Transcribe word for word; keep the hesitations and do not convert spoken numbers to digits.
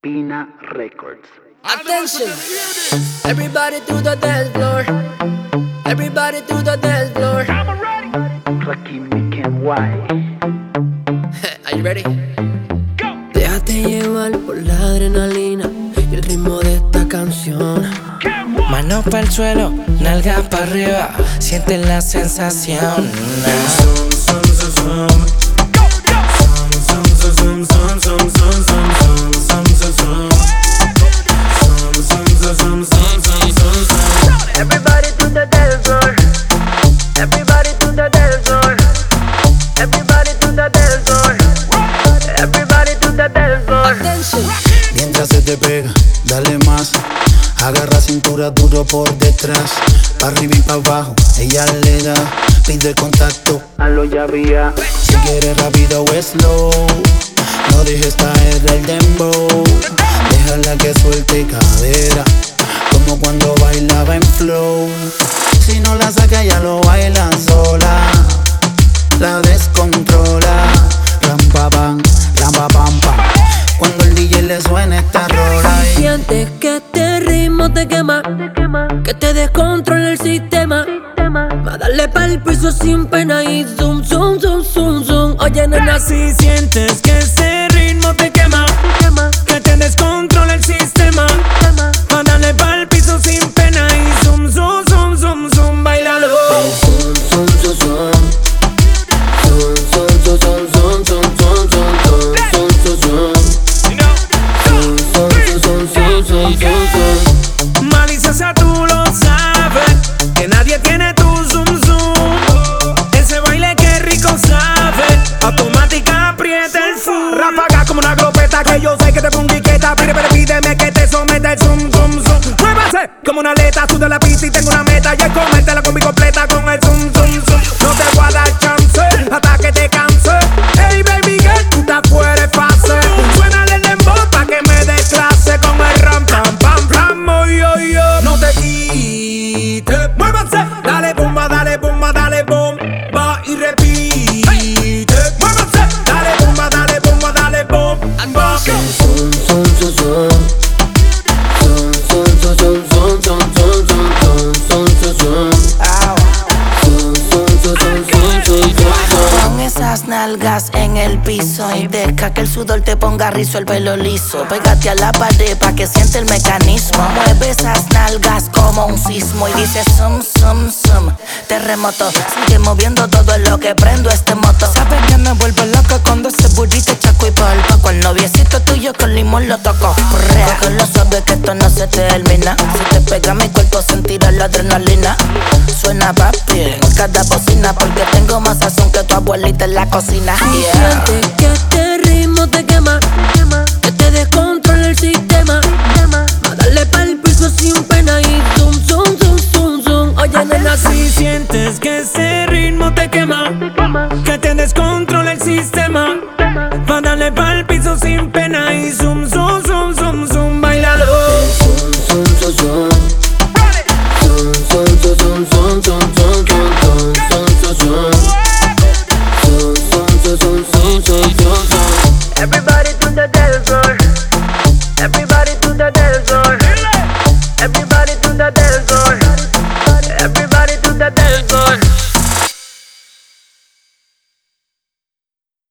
Pina Records. Attention, everybody to the dance floor. Everybody to the dance floor. Rakim Ken White. Are you ready? Go. Déjate llevar por la adrenalina y el ritmo de esta canción. Manos para el suelo, nalgas para arriba, siente la sensación. Everybody to the dance floor. Everybody to the dance floor. Everybody to the dance floor. Everybody to the dance floor. Attention. Mientras se te pega, dale más. Agarra cintura duro por detrás, pa' arriba y pa' abajo, ella le da. Pide contacto, Halo ya había. si quieres rápido o slow. No dejes caer el dembow. Déjala que suelte cadera, como cuando bailaba en flow. Si no la saca ya lo baila sola. La descontrola. Ram pa pam, ram pa pam pam. Cuando el D J le suena esta rola y Sientes que este ritmo te quema, que te descontrola el sistema. Va a darle pa'l piso sin pena y zoom, zoom, zoom, zoom, zoom. Oye, nena, Si sientes que ese ritmo te quema, que te descontrola el sistema, va a darle pa'l piso sin pena y zoom, zoom, zoom, zoom, zoom, bailalo. zoom, zoom, zoom, zoom. Zoom, zoom, zoom, zoom, zoom, zoom, zoom, zoom, zoom, zoom, zoom. Zoom, zoom, zoom, zoom, zoom, zoom, zoom. Maliciosa, tú lo sabes, que nadie tiene tu zoom, zoom. Ese baile que rico sabe, automática aprieta el full. Ráfaga como una glopeta que yo sé que te pongo quieta. Pide, pide, pídeme que te someta el zoom, zoom, zoom. Muévase como una aleta, suda la pista y tengo una meta. Y es comértela con mi completa con el zoom, zoom, zoom. No te voy a dar chance hasta que te canse. Hey baby girl, tú te fuera fácil. Suénale el dembow pa' que me des clase con el ram, pam, pam, pam, oh, yo, yo. No te quites, muévase. Dale bomba, dale bomba, dale bomba y repite. Muévase, dale bomba, dale bomba, dale bomba. Zoom, zoom, zoom, zoom. Zoom, zoom, zoom, zoom, zoom, zoom, zoom, zoom, zoom, zoom, zoom. Zoom, zoom, zoom, zoom, zoom, zoom, zoom. Pon esas nalgas en el piso y deja que el sudor te ponga rizo, el pelo liso. Pégate a la pared pa' que siente el mecanismo. Mueve esas nalgas como un sismo y dice sum, sum, sum. Terremoto, sigue moviendo todo lo que prendo este moto. Sabes que me vuelvo loco cuando ese burrito chaco y polvo. Con el noviecito tuyo con limón lo toco. Correa, cógelo suave que esto no se termina. Si te pega mi cuerpo sentirá la adrenalina. Suena papi en cada bocina porque tengo más sazón que tu abuelita en la cocina. Yeah. Sientes que este ritmo te quema, que te descontrola el sistema. Va a darle pa'l piso sin pena y zoom, zoom, zoom, zoom, zoom. Oye, nena, Si sientes que ese ritmo te quema, que te descontrola el sistema, va a darle pa'l piso sin pena y zoom.